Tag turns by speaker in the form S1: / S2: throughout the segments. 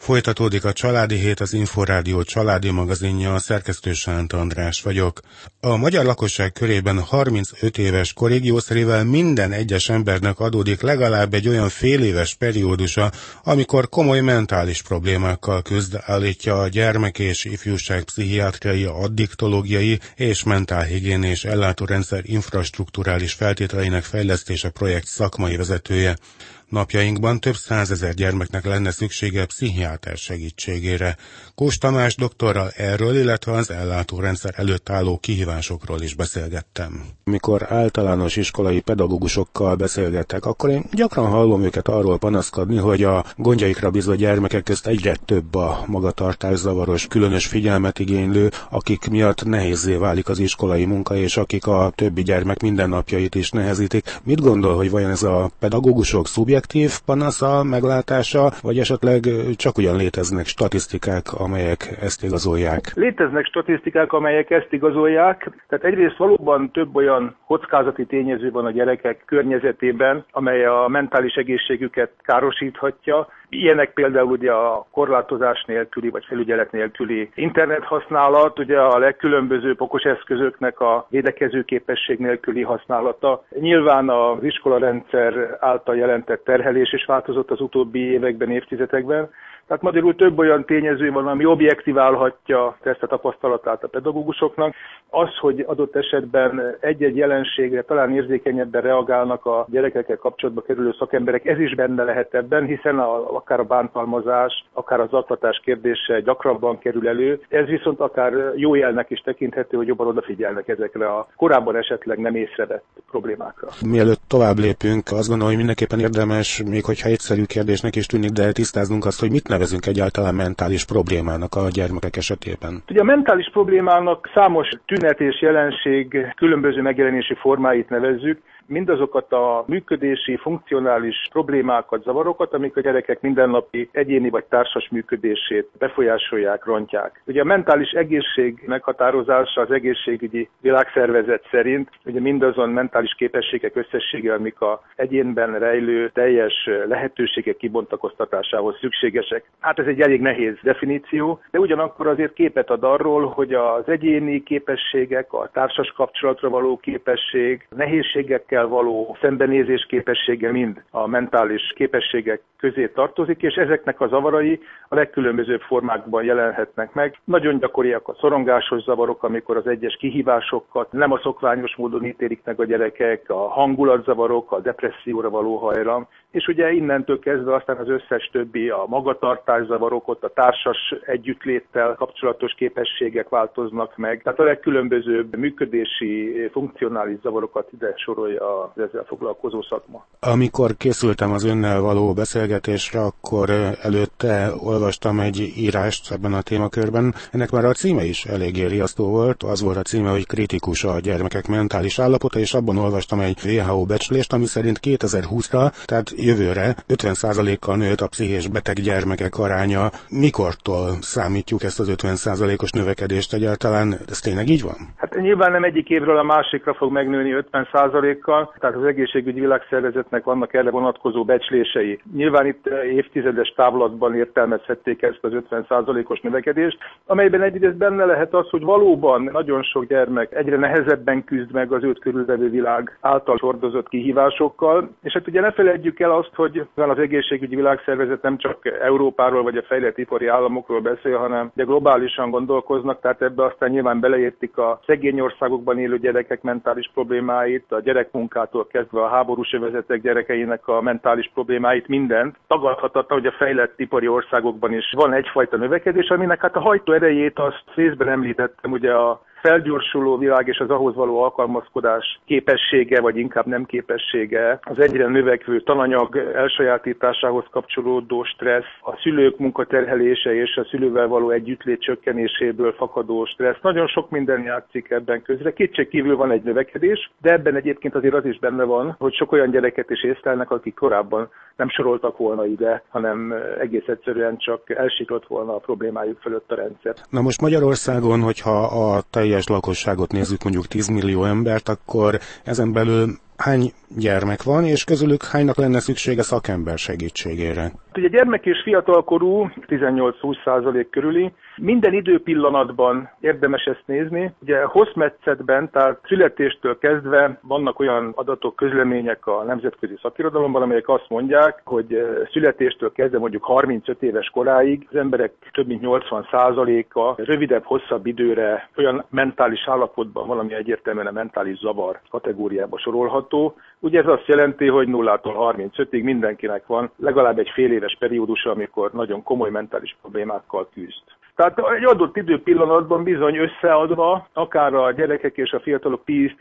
S1: Folytatódik a Családi Hét, az Inforádió családi magazinja, a szerkesztő Sánt András vagyok. A magyar lakosság körében 35 éves korig jószerével minden egyes embernek adódik legalább egy olyan féléves periódusa, amikor komoly mentális problémákkal küzd, állítja a gyermek- és ifjúságpszichiátriai, addiktológiai és mentálhigiénés ellátórendszer infrastrukturális feltételeinek fejlesztése projekt szakmai vezetője. Napjainkban több százezer gyermeknek lenne szüksége pszichiáter segítségére. Kós Tamás doktorral erről, illetve az ellátórendszer előtt álló kihívásokról is beszélgettem. Mikor általános iskolai pedagógusokkal beszélgetek, akkor én gyakran hallom őket arról panaszkodni, hogy a gondjaikra bízott gyermekek közt egyre több a magatartászavaros, különös figyelmet igénylő, akik miatt nehézzé válik az iskolai munka, és akik a többi gyermek mindennapjait is nehezítik. Mit gondol, hogy vajon ez a pedagógusok szubjektív panasza, meglátása, vagy esetleg csak ugyan léteznek statisztikák, amelyek ezt igazolják?
S2: Léteznek statisztikák, amelyek ezt igazolják. Tehát egyrészt valóban több olyan kockázati tényező van a gyerekek környezetében, amely a mentális egészségüket károsíthatja. Ilyenek például ugye a korlátozás nélküli vagy felügyelet nélküli internethasználat, ugye a legkülönbözőbb okos eszközöknek a védekező képesség nélküli használata. Nyilván az iskolarendszer által jelentett terhelés is változott az utóbbi években, évtizedekben. Tehát magyarul több olyan tényező van, ami objektiválhatja ezt a tapasztalatát a pedagógusoknak. Az, hogy adott esetben egy-egy jelenségre talán érzékenyebben reagálnak a gyerekekkel kapcsolatba kerülő szakemberek, ez is benne lehet ebben, hiszen akár a bántalmazás, akár az zaklatás kérdése gyakrabban kerül elő. Ez viszont akár jó jelnek is tekinthető, hogy jobban odafigyelnek ezekre a korábban esetleg nem észrevett problémákra.
S1: Mielőtt tovább lépünk, azt gondolom, hogy mindenképpen érdemes, még hogyha egyszerű kérdésnek is tűnik, de tisztáznunk azt, hogy mit nevezünk egyáltalán mentális problémának a gyermekek esetében.
S2: Ugye a mentális problémának számos tünet és jelenség különböző megjelenési formáit nevezzük, mindazokat a működési, funkcionális problémákat, zavarokat, amik a gyerekek mindennapi egyéni vagy társas működését befolyásolják, rontják. Ugye a mentális egészség meghatározása az egészségügyi világszervezet szerint ugye mindazon mentális képességek összessége, amik az egyénben rejlő teljes lehetőségek kibontakoztatásához szükségesek. Hát ez egy elég nehéz definíció, de ugyanakkor azért képet ad arról, hogy az egyéni képességek, a társas kapcsolatra való képesség, nehézségekkel való szembenézés képessége mind a mentális képességek közé tartozik, és ezeknek a zavarai a legkülönbözőbb formákban jelenhetnek meg. Nagyon gyakoriak a szorongásos zavarok, amikor az egyes kihívásokat nem a szokványos módon ítélik meg a gyerekek, a hangulatzavarok, a depresszióra való hajlam, és ugye innentől kezdve aztán az összes többi, a magatartászavarok, ott a társas együttléttel kapcsolatos képességek változnak meg. Tehát a legkülönbözőbb működési, funkcionális zavarokat ide sorolja az ezzel foglalkozó szakma.
S1: Amikor készültem az önnel való beszélgetésre, akkor előtte olvastam egy írást ebben a témakörben. Ennek már a címe is eléggé riasztó volt. Az volt a címe, hogy kritikus a gyermekek mentális állapota, és abban olvastam egy WHO becslést, ami szerint 2020-ra, tehát jövőre 50%-kal nőtt a pszichés beteg gyermekek aránya. Mikortól számítjuk ezt az 50%-os növekedést egyáltalán? Ez tényleg így van?
S2: Hát nyilván nem egyik évről a másikra fog megnőni 50%-kal, tehát az egészségügyi világszervezetnek vannak erre vonatkozó becslései. Nyilván itt évtizedes távlatban értelmezhették ezt az 50%-os növekedést, amelyben egyrészt benne lehet az, hogy valóban nagyon sok gyermek egyre nehezebben küzd meg az őt körülvevő világ által hordozott kihívásokkal, és hát ugye ne feledjük el azt, hogy az egészségügyi világszervezet nem csak Európáról vagy a fejlett ipari államokról beszél, hanem de globálisan gondolkoznak, tehát ebbe aztán nyilván beleértik a szegény országokban élő gyerekek mentális problémáit, a gyerekmunkától kezdve a háborús övezetek gyerekeinek a mentális problémáit, mindent. Tagadhatatlan, hogy a fejlett ipari országokban is van egyfajta növekedés, aminek hát a hajtó erejét azt részben említettem, ugye a felgyorsuló világ és az ahhoz való alkalmazkodás képessége, vagy inkább nem képessége, az egyre növekvő tananyag elsajátításához kapcsolódó stressz, a szülők munkaterhelése és a szülővel való együttlét csökkenéséből fakadó stressz. Nagyon sok minden játszik ebben közre. Kétségkívül van egy növekedés, de ebben egyébként azért az is benne van, hogy sok olyan gyereket is észlelnek, akik korábban nem soroltak volna ide, hanem egész egyszerűen csak elsiklott volna a problémájuk fölött a rendszer.
S1: Na most Magyarországon, hogyha a teljes lakosságot nézzük, mondjuk 10 millió embert, akkor ezen belül hány gyermek van, és közülük hánynak lenne szüksége szakember segítségére?
S2: Ugye gyermek és fiatalkorú 18-20% körüli. Minden időpillanatban érdemes ezt nézni. Ugye hosszmetszetben, tehát születéstől kezdve vannak olyan adatok, közlemények a nemzetközi szakirodalomban, amelyek azt mondják, hogy születéstől kezdve mondjuk 35 éves koráig az emberek több mint 80%-a rövidebb, hosszabb időre olyan mentális állapotban valami egyértelműen a mentális zavar kategóriába sorolható. Ugye ez azt jelenti, hogy 0-tól 35-ig mindenkinek van legalább egy fél éves periódusa, amikor nagyon komoly mentális problémákkal küzd. Tehát egy adott időpillanatban bizony összeadva, akár a gyerekek és a fiatalok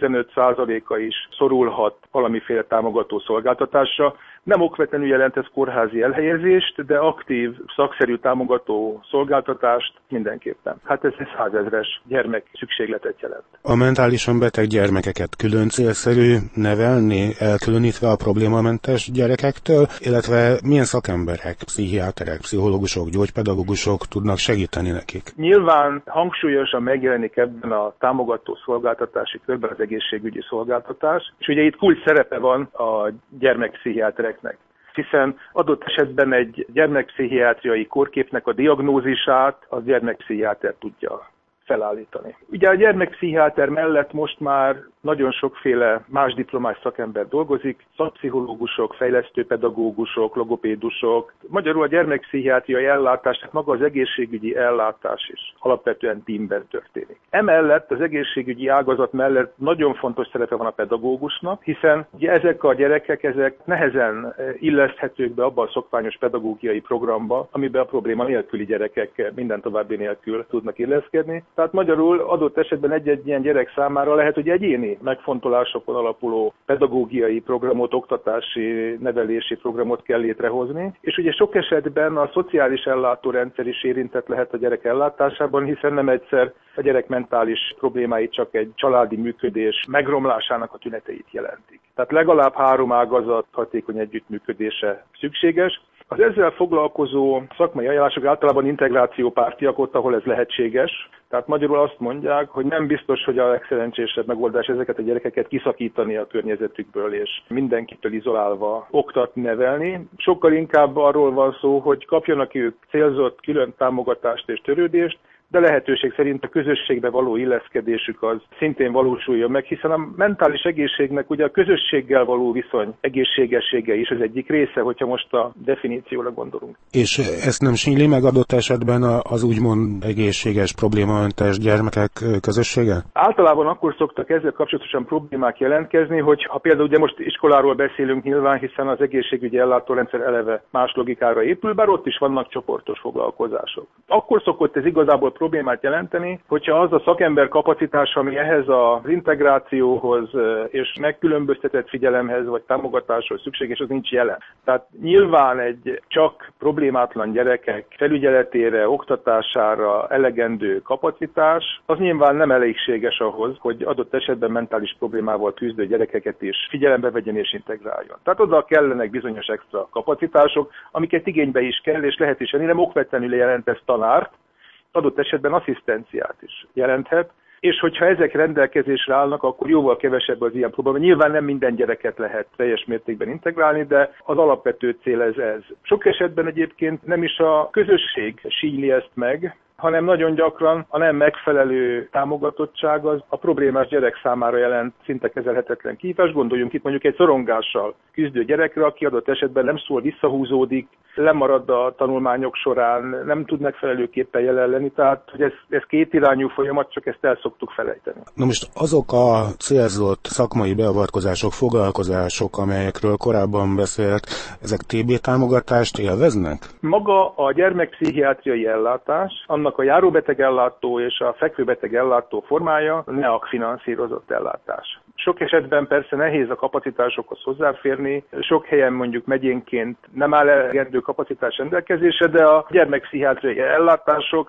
S2: 10-15%-a is szorulhat valamiféle támogató szolgáltatásra. Nem okvetlenül jelent ez kórházi elhelyezést, de aktív, szakszerű támogató szolgáltatást mindenképpen. Hát ez egy 100 000-es gyermek szükségletet jelent.
S1: A mentálisan beteg gyermekeket külön célszerű nevelni, elkülönítve a problémamentes gyerekektől, illetve milyen szakemberek, pszichiáterek, pszichológusok, gyógypedagógusok tudnak segíteni nekik? Nyilván
S2: hangsúlyosan megjelenik ebben a támogató szolgáltatási körben az egészségügyi szolgáltatás, és ugye itt kulcs szerepe van a gyermekpszichiátereknek, hiszen adott esetben egy gyermekpszichiátriai kórképnek a diagnózisát a gyermekpszichiáter tudja felállítani. Ugye a gyermekpszichiáter mellett most már nagyon sokféle más diplomás szakember dolgozik, szakpszichológusok, fejlesztőpedagógusok, logopédusok. Magyarul a gyermekpszichiátriai ellátás, tehát maga az egészségügyi ellátás is alapvetően teamben történik. Emellett az egészségügyi ágazat mellett nagyon fontos szerepe van a pedagógusnak, hiszen ugye ezek a gyerekek, ezek nehezen illeszthetők be abba a szokványos pedagógiai programba, amiben a probléma nélküli gyerekek minden további nélkül tudnak illeszkedni. Tehát magyarul adott esetben egy-egy ilyen gyerek számára lehet, hogy egyéni megfontolásokon alapuló pedagógiai programot, oktatási, nevelési programot kell létrehozni. És ugye sok esetben a szociális ellátórendszer is érintett lehet a gyerek ellátásában, hiszen nem egyszer a gyerek mentális problémái csak egy családi működés megromlásának a tüneteit jelentik. Tehát legalább 3 ágazat hatékony együttműködése szükséges. Az ezzel foglalkozó szakmai ajánlások általában integrációpártiak ott, ahol ez lehetséges. Tehát magyarul azt mondják, hogy nem biztos, hogy a legszerencsésebb megoldás ezeket a gyerekeket kiszakítani a környezetükből és mindenkitől izolálva oktatni, nevelni. Sokkal inkább arról van szó, hogy kapjanak ők célzott külön támogatást és törődést, de lehetőség szerint a közösségbe való illeszkedésük az szintén valósuljon meg, hiszen a mentális egészségnek ugye a közösséggel való viszony egészségessége is az egyik része, hogyha most a definícióra gondolunk.
S1: És ezt nem sínli meg adott esetben az úgymond egészséges, problémamentes gyermekek közössége?
S2: Általában akkor szoktak ezzel kapcsolatosan problémák jelentkezni, hogy ha például ugye most iskoláról beszélünk nyilván, hiszen az egészségügyi ellátórendszer eleve más logikára épül, bár ott is vannak csoportos foglalkozások. Akkor szokott ez igazából problémát jelenteni, hogyha az a szakember kapacitás, ami ehhez az integrációhoz és megkülönböztetett figyelemhez vagy támogatáshoz szükséges, az nincs jelen. Tehát nyilván egy csak problémátlan gyerekek felügyeletére, oktatására elegendő kapacitás, az nyilván nem elégséges ahhoz, hogy adott esetben mentális problémával küzdő gyerekeket is figyelembe vegyen és integráljon. Tehát oda kellenek bizonyos extra kapacitások, amiket igénybe is kell, és lehet is, nem okvetlenül jelent ez tanárt, adott esetben asszisztenciát is jelenthet, és hogyha ezek rendelkezésre állnak, akkor jóval kevesebb az ilyen probléma. Nyilván nem minden gyereket lehet teljes mértékben integrálni, de az alapvető cél ez. Sok esetben egyébként nem is a közösség sínyli ezt meg, hanem nagyon gyakran a nem megfelelő támogatottság az a problémás gyerek számára jelent szinte kezelhetetlen kihívás. Gondoljunk itt mondjuk egy szorongással küzdő gyerekre, aki adott esetben nem szól, visszahúzódik, lemarad a tanulmányok során, nem tud megfelelőképpen jelen lenni, tehát hogy ez kétirányú folyamat, csak ezt el szoktuk felejteni.
S1: Na most azok a célzott szakmai beavatkozások, foglalkozások, amelyekről korábban beszélt, ezek TB támogatást élveznek?
S2: Maga a gyermekpszichiátriai ellátás, annak a járóbetegellátó és a fekvőbetegellátó formája NEAK finanszírozott ellátás. Sok esetben persze nehéz a kapacitásokhoz hozzáférni, sok helyen mondjuk megyénként nem áll elegendő kapacitás rendelkezésre, de a gyermekpszichiátriai ellátások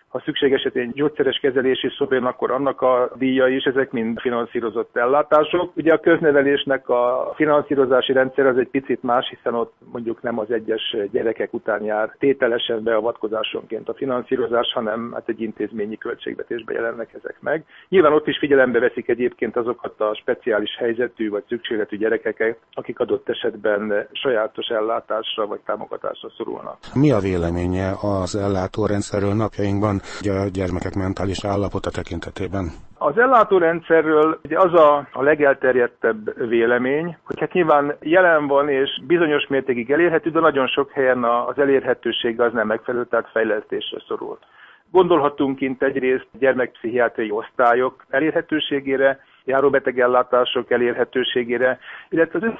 S2: ha szükség esetén gyógyszeres kezelés is szóljon, akkor annak a díja is, ezek mind finanszírozott ellátások. Ugye a köznevelésnek a finanszírozási rendszer az egy picit más, hiszen ott mondjuk nem az egyes gyerekek után jár tételesen beavatkozásonként a finanszírozás, hanem hát egy intézményi költségvetésbe jelennek ezek meg. Nyilván ott is figyelembe veszik egyébként azokat a speciális helyzetű vagy szükségletű gyerekeket, akik adott esetben sajátos ellátásra vagy támogatásra szorulnak.
S1: Mi a véleménye az ellátórendszerről napjainkban, ugye a gyermekek mentális állapota tekintetében?
S2: Az ellátórendszerről ugye az a legelterjedtebb vélemény, hogy hát nyilván jelen van és bizonyos mértékig elérhető, de nagyon sok helyen az elérhetőség az nem megfelelő, tehát fejlesztésre szorul. Gondolhatunk itt egyrészt gyermekpszichiátriai osztályok elérhetőségére, járóbetegellátások elérhetőségére, illetve az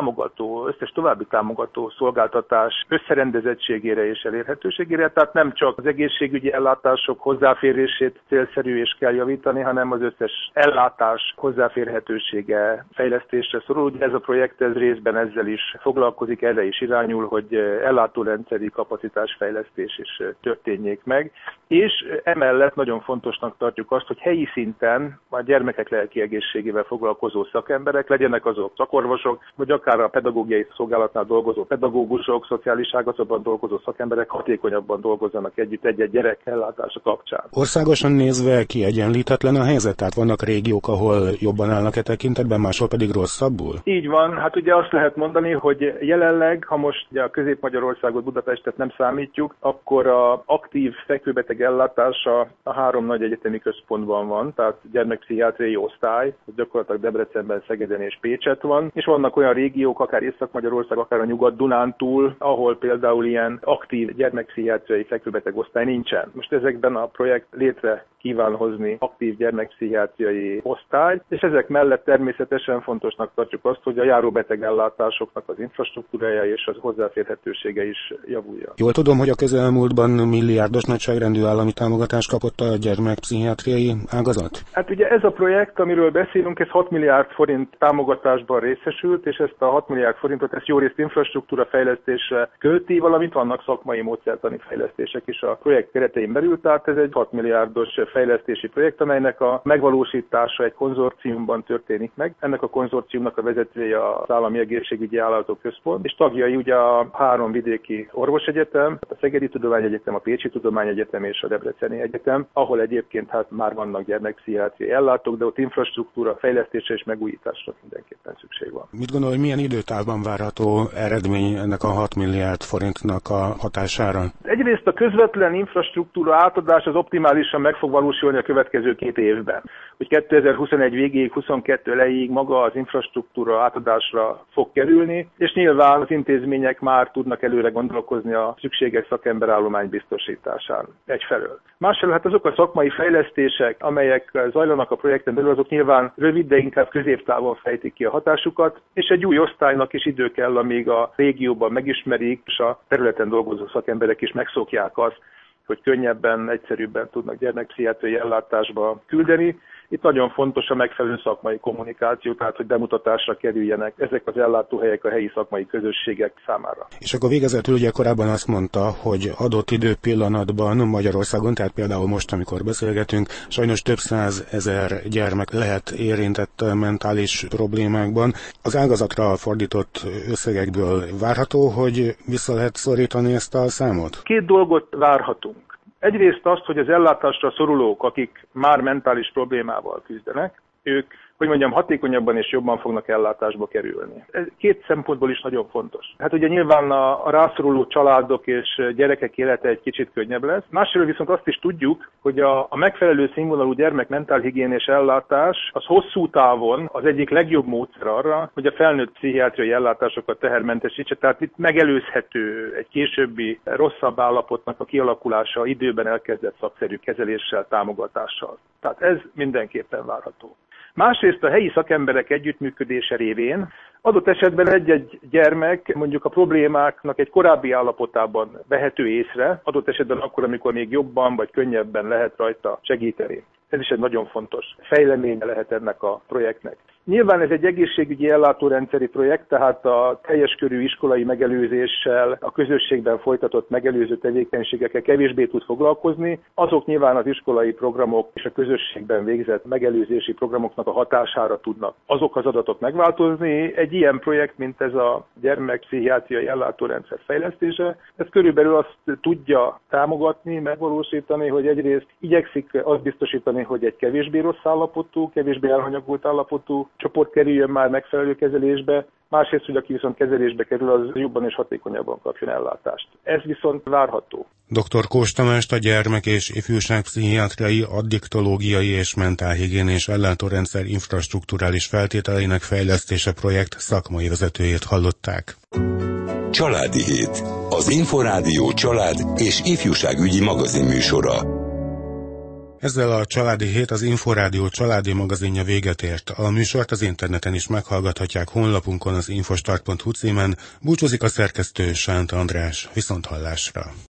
S2: összes további támogató szolgáltatás összerendezettségére és elérhetőségére, tehát nem csak az egészségügyi ellátások hozzáférését célszerű és kell javítani, hanem az összes ellátás hozzáférhetősége fejlesztésre szorul. Ugye ez a projekt ez részben ezzel is foglalkozik, erre is irányul, hogy ellátórendszeri kapacitásfejlesztés is történjék meg, és emellett nagyon fontosnak tartjuk azt, hogy helyi szinten a gyermekek lelki egészségével foglalkozó szakemberek, legyenek azok szakorvosok, vagy akár a pedagógiai szolgálatnál dolgozó pedagógusok, szociális ágazatban dolgozó szakemberek hatékonyabban dolgozzanak együtt egy-egy gyerek ellátása kapcsán.
S1: Országosan nézve kiegyenlítetlen a helyzet? Tehát vannak régiók, ahol jobban állnak e tekintetben, máshol pedig rosszabbul?
S2: Így van, hát ugye azt lehet mondani, hogy jelenleg, ha most ugye a Közép-Magyarországot, Budapestet nem számítjuk, akkor a aktív fekvőbeteg ellátása a 3 nagy egyetemi központban van, tehát gyermekpszichiátriai osztály, gyakorlatilag Debrecenben, Szegeden és Pécset van, és vannak olyan régiók, akár Észak-Magyarország, akár a Nyugat-Dunántúl, ahol például ilyen aktív gyermekpszichiátriai fekvőbeteg osztály nincsen. Most ezekben a projekt létre kíván hozni aktív gyermekpszichiátriai osztályt, és ezek mellett természetesen fontosnak tartjuk azt, hogy a járóbetegellátásoknak az infrastruktúrája és az hozzáférhetősége is javulja.
S1: Jól tudom, hogy a közelmúltban milliárdos nagyságrendű állami támogatást kapott a gyermekpszichiátriai ágazat?
S2: Hát ugye ez a projekt, amiről beszélünk, ez 6 milliárd forint támogatásban részesült, és ezt a 6 milliárd forintot ezt jó részt infrastruktúra fejlesztésre költi, valamint vannak szakmai módszertani fejlesztések is a projekt keretein belül, tehát ez egy 6 milliárdos fejlesztési projekt, amelynek a megvalósítása egy konzorciumban történik meg. Ennek a konzorciumnak a vezetője az Állami Egészségügyi Állatok Központ, és tagjai ugye a 3 vidéki orvosegyetem, a Szegedi Tudományegyetem, a Pécsi Tudományegyetem és a Debreceni Egyetem, ahol egyébként hát már vannak gyermekpszichiátriai ellátók, de ott infrastruktúra fejlesztése és megújításra mindenképpen szükség van.
S1: Mit gondol, hogy milyen időtávban várható eredmény ennek a 6 milliárd forintnak a hatására?
S2: Egyrészt a közvetlen infrastruktúra átadás az optimálisan meg fog valósulni a következő 2 évben. Hogy 2021 végéig, 22 elejéig maga az infrastruktúra átadásra fog kerülni, és nyilván az intézmények már tudnak előre gondolkozni a szükséges szakemberállomány biztosításán egyfelől. Másfelől hát azok a szakmai fejlesztések, amelyek zajlanak a projekten belül, azok nyilván rövid, de inkább középtávon fejtik ki a hatásukat, és egy új osztálynak is idő kell, amíg a régióban megismerik, és a területen dolgozó szakemberek is megszokják azt, hogy könnyebben, egyszerűbben tudnak gyermekpszichiátriai ellátásba küldeni. Itt nagyon fontos a megfelelő szakmai kommunikáció, tehát hogy bemutatásra kerüljenek ezek az ellátóhelyek a helyi szakmai közösségek számára.
S1: És akkor végezetül ugye korábban azt mondta, hogy adott időpillanatban Magyarországon, tehát például most, amikor beszélgetünk, sajnos több 100 000 gyermek lehet érintett mentális problémákban. Az ágazatra fordított összegekből várható, hogy vissza lehet szorítani ezt a számot?
S2: 2 dolgot várhatunk. Egyrészt azt, hogy az ellátásra szorulók, akik már mentális problémával küzdenek, ők, hogy mondjam, hatékonyabban és jobban fognak ellátásba kerülni. Ez 2 szempontból is nagyon fontos. Hát ugye nyilván a rászoruló családok és gyerekek élete egy kicsit könnyebb lesz. Másrészt viszont azt is tudjuk, hogy a megfelelő színvonalú gyermek mentálhigiénés ellátás az hosszú távon az egyik legjobb módszer arra, hogy a felnőtt pszichiátriai ellátásokat tehermentesítse. Tehát itt megelőzhető egy későbbi rosszabb állapotnak a kialakulása időben elkezdett szakszerű kezeléssel, támogatással. Tehát ez mindenképpen várható. Másrészt a helyi szakemberek együttműködése révén adott esetben egy-egy gyermek mondjuk a problémáknak egy korábbi állapotában vehető észre, adott esetben akkor, amikor még jobban vagy könnyebben lehet rajta segíteni. Ez is egy nagyon fontos fejleménye lehet ennek a projektnek. Nyilván ez egy egészségügyi ellátórendszeri projekt, tehát a teljes körű iskolai megelőzéssel, a közösségben folytatott megelőző tevékenységekkel kevésbé tud foglalkozni. Azok nyilván az iskolai programok és a közösségben végzett megelőzési programoknak a hatására tudnak azok az adatok megváltozni. Egy ilyen projekt, mint ez a gyermekpszichiátriai ellátórendszer fejlesztése, ez körülbelül azt tudja támogatni, megvalósítani, hogy egyrészt igyekszik azt biztosítani, hogy egy kevésbé rossz állapotú, kevésbé elhanyagolt állapotú csoport kerüljön már megfelelő kezelésbe, másrészt, hogy aki viszont kezelésbe kerül, az jobban és hatékonyabban kapjon ellátást. Ez viszont várható.
S1: Dr. Kós Tamást, a gyermek- és ifjúságpszichiátriai, addiktológiai és mentálhigiénés ellátórendszer infrastrukturális feltételeinek fejlesztése projekt szakmai vezetőjét hallották.
S3: Családi Hét. Az Inforádió család és ifjúságügyi magazinműsora.
S1: Ezzel a Családi Hét, az Inforádió családi magazinja véget ért. A műsort az interneten is meghallgathatják honlapunkon, az infostart.hu címen. Búcsúzik a szerkesztő, Sánt András. Viszonthallásra.